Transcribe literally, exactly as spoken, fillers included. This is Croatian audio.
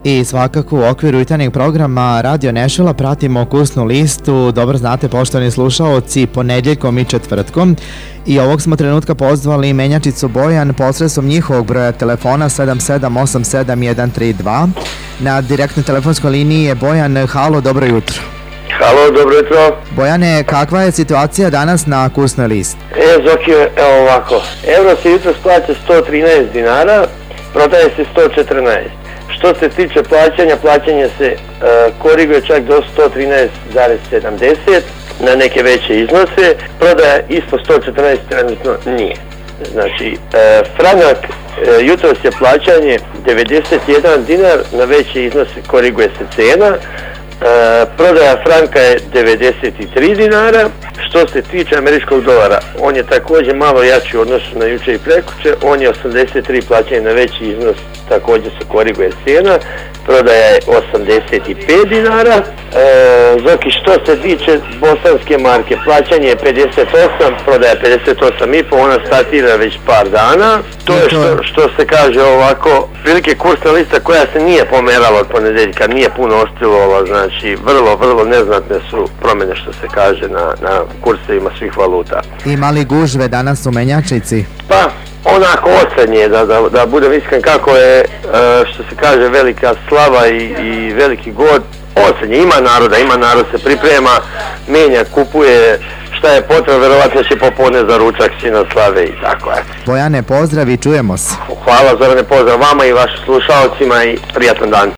I svakako u okviru jutarnjeg programa Radio Nešula pratimo kursnu listu. Dobro znate, poštovani slušaoci, ponedjeljkom i četvrtkom. I ovog smo trenutka pozvali menjačicu Bojan posredstvom njihovog broja telefona sedam sedam osam sedam jedan tri dva. Na direktnoj telefonskoj liniji je Bojan. Halo, dobro jutro. Halo, dobro jutro. Bojane, kakva je situacija danas na kursnoj listi? E, Zoki, evo ovako. Euro se jutro plaća sto trinaest dinara, prodaje se sto četrnaest. Što se tiče plaćanja, plaćanje se uh, koriguje čak do sto trinaest zarez sedamdeset na neke veće iznose. Prodaja ispod sto četrnaest trenutno nije. Znači, uh, franak uh, jutros je plaćanje devedeset jedan dinar, na veće iznose koriguje se cena. Uh, prodaja franka je devedeset tri dinara. Što se tiče američkog dolara, on je također malo jači u odnosu na jučer i prekjučer, on je osamdeset tri, plaćanje na veći iznos, također se koriguje cijena, prodaja je osamdeset pet dinara. E, Zoki, što se tiče bosanske marke, plaćanje je pedeset osam, prodaja je pedeset osam i pol, ona statira već par dana. To je što, što se kaže ovako, prilike kursna lista koja se nije pomerala od ponedjeljka, nije puno oscilovala, znači vrlo, vrlo neznatne su promjene što se kaže na, na kursevima svih valuta. Ima li gužve danas u menjačici? Pa, onako osrednje, da, da, da budem iskren, kako je, što se kaže, velika slava i, i veliki god, osrednje, ima naroda, ima narod se priprema, menja, kupuje, šta je potrebno, verovatno će popodne za ručak, sina slave i tako je. Bojane, pozdrav i čujemo se. Hvala Zorane, pozdrav vama i vašim slušalcima i prijatan dan.